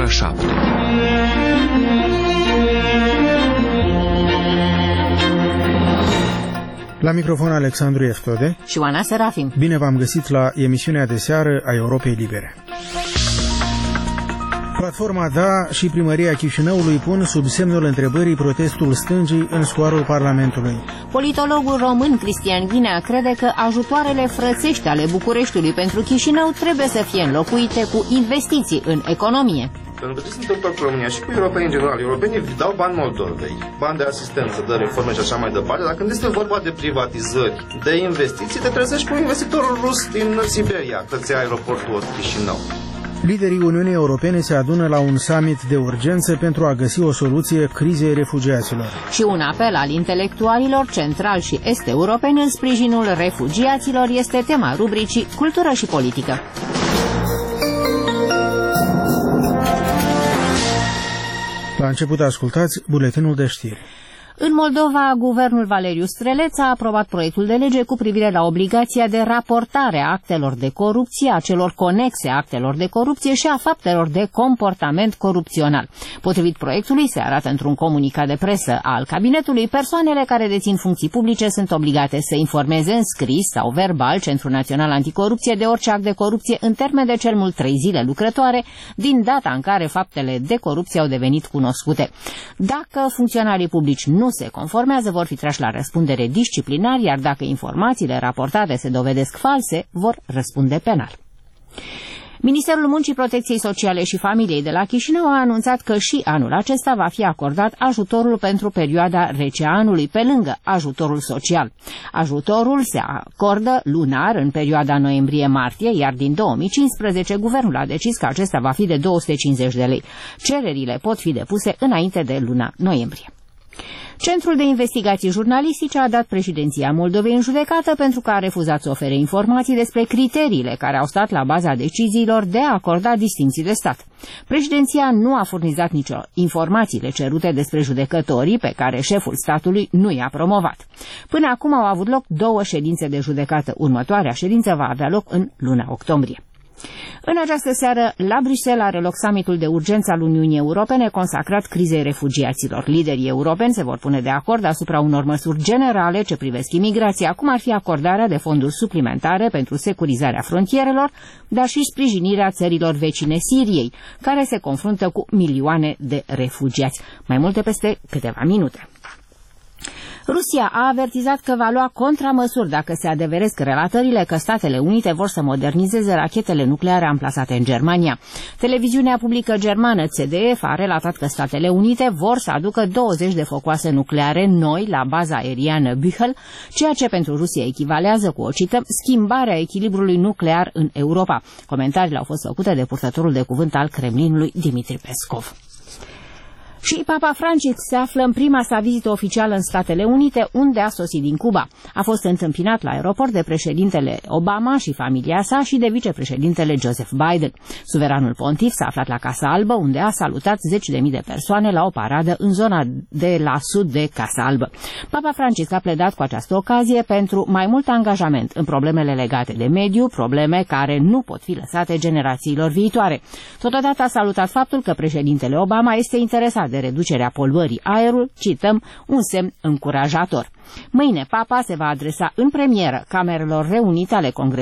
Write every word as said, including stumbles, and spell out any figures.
șapte. La microfon Alexandru Eftode și Oana Serafim. Bine v-am găsit la emisiunea de seară a Europei Libere. Platforma Da și Primăria Chișinăului pun sub semnul întrebării protestul stângii în scoarul Parlamentului. Politologul român Cristian Ghinea crede că ajutoarele frățești ale Bucureștiului pentru Chișinău trebuie să fie înlocuite cu investiții în economie. Pentru că ce se întâmplă cu România și cu europenii în general, europenii dau bani Moldovei, bani de asistență, de reforme și așa mai departe, dar când este vorba de privatizări, de investiții, te trezești cu investitorul rus din Siberia, către aeroportul Chișinău. Liderii Uniunii Europene se adună la un summit de urgență pentru a găsi o soluție crizei refugiaților. Și un apel al intelectualilor central și est-europeni în sprijinul refugiaților este tema rubricii Cultură și Politică. La început ascultați buletinul de știri. În Moldova, guvernul Valeriu Streleț a aprobat proiectul de lege cu privire la obligația de raportare a actelor de corupție, a celor conexe actelor de corupție și a faptelor de comportament corupțional. Potrivit proiectului, se arată într-un comunicat de presă al cabinetului, persoanele care dețin funcții publice sunt obligate să informeze în scris sau verbal Centrul Național Anticorupție de orice act de corupție în termen de cel mult trei zile lucrătoare din data în care faptele de corupție au devenit cunoscute. Dacă funcționarii publici nu se conformează, vor fi trași la răspundere disciplinar, iar dacă informațiile raportate se dovedesc false, vor răspunde penal. Ministerul Muncii, Protecției Sociale și Familiei de la Chișinău a anunțat că și anul acesta va fi acordat ajutorul pentru perioada rece a anului, pe lângă ajutorul social. Ajutorul se acordă lunar în perioada noiembrie-martie, iar din două mii cincisprezece guvernul a decis că acesta va fi de două sute cincizeci de lei. Cererile pot fi depuse înainte de luna noiembrie. Centrul de Investigații Jurnalistice a dat președinția Moldovei în judecată pentru că a refuzat să ofere informații despre criteriile care au stat la baza deciziilor de a acorda distincții de stat. Președinția nu a furnizat nicio informațiile cerute despre judecătorii pe care șeful statului nu i-a promovat. Până acum au avut loc două ședințe de judecată. Următoarea ședință va avea loc în luna octombrie. În această seară, la Bruxelles are loc summitul de urgență al Uniunii Europene consacrat crizei refugiaților. Liderii europeni se vor pune de acord asupra unor măsuri generale ce privesc imigrația, cum ar fi acordarea de fonduri suplimentare pentru securizarea frontierelor, dar și sprijinirea țărilor vecine Siriei, care se confruntă cu milioane de refugiați. Mai multe peste câteva minute. Rusia a avertizat că va lua contramăsuri dacă se adeveresc relatările că Statele Unite vor să modernizeze rachetele nucleare amplasate în Germania. Televiziunea publică germană C D F a relatat că Statele Unite vor să aducă douăzeci de focoase nucleare noi la baza aeriană Büchel, ceea ce pentru Rusia echivalează cu, o cităm, schimbarea echilibrului nuclear în Europa. Comentariile au fost făcute de purtătorul de cuvânt al Kremlinului, Dmitri Peskov. Și Papa Francisc se află în prima sa vizită oficială în Statele Unite, unde a sosit din Cuba. A fost întâmpinat la aeroport de președintele Obama și familia sa și de vicepreședintele Joseph Biden. Suveranul pontif s-a aflat la Casa Albă, unde a salutat zeci de mii de persoane la o paradă în zona de la sud de Casa Albă. Papa Francisc a pledat cu această ocazie pentru mai mult angajament în problemele legate de mediu, probleme care nu pot fi lăsate generațiilor viitoare. Totodată a salutat faptul că președintele Obama este interesat de reducerea poluării aerului, cităm, un semn încurajator. Mâine Papa se va adresa în premieră Camerelor Reunite ale Congresului